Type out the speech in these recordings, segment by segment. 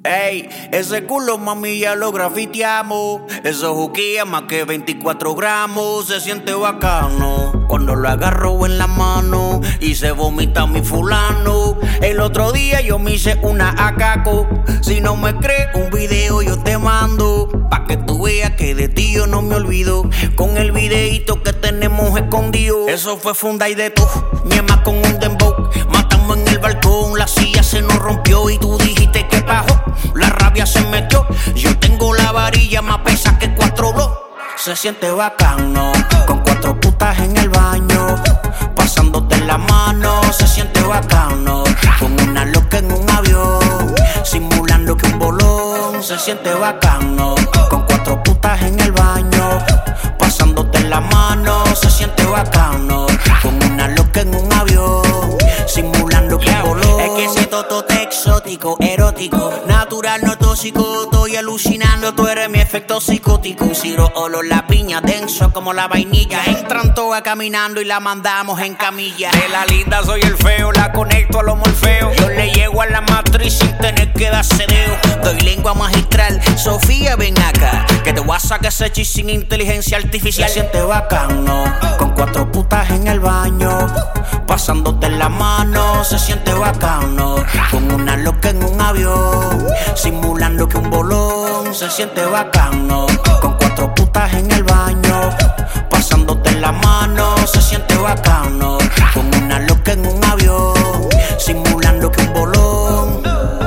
Ey, ese culo mami ya lo grafiteamos. Eso juquea más que 24 gramos. Se siente bacano cuando lo agarro en la mano y se vomita mi fulano. El otro día yo me hice una acaco. Si no me crees un video yo te mando, pa' que tú veas que de ti yo no me olvido. Con el videito que tenemos escondido. Eso fue funda y de tú, ñema con un dembow. Matamos en el balcón, la silla se nos rompió y tú dijiste que bajó. La rabia se metió, yo tengo la varilla más pesa que 4 blogs. Se siente bacano, con 4 putas en el baño, pasándote la mano. Se siente bacano, con una loca en un avión, simulando que un bolón. Se siente bacano, con 4 putas en el baño, pasándote la mano. Se siente bacano, con una loca en un avión, simulando que un bolón. Es que ese totote exótico, erótico, natural, no tóxico. Estoy alucinando, tú eres mi efecto psicótico. Un ciro olor la piña, denso como la vainilla. Entran todas caminando y la mandamos en camilla. De la linda soy el feo, la conecto a lo morfeo. Yo le llego a la matriz sin tener que dar cedeo. Doy lengua magistral, Sofía ven acá, que te voy a sacar ese chis sin inteligencia artificial. Se siente bacano, con 4 putas en el baño, pasándote la mano. Se siente bacano, con una loca en un avión, simulando que un bolón. Se siente bacano, con 4 putas en el baño, pasándote la mano. Se siente bacano, con una loca en un avión, simulando que un bolón.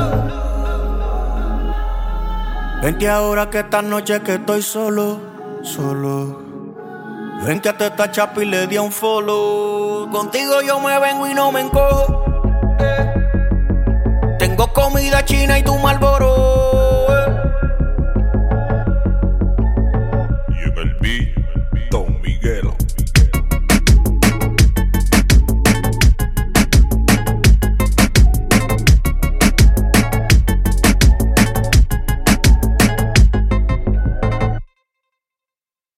Vente ahora que esta noche que estoy solo. Ven que a esta chapa y le di un follow. Contigo yo me vengo y no me encojo. Tengo comida china y tu Marlboro.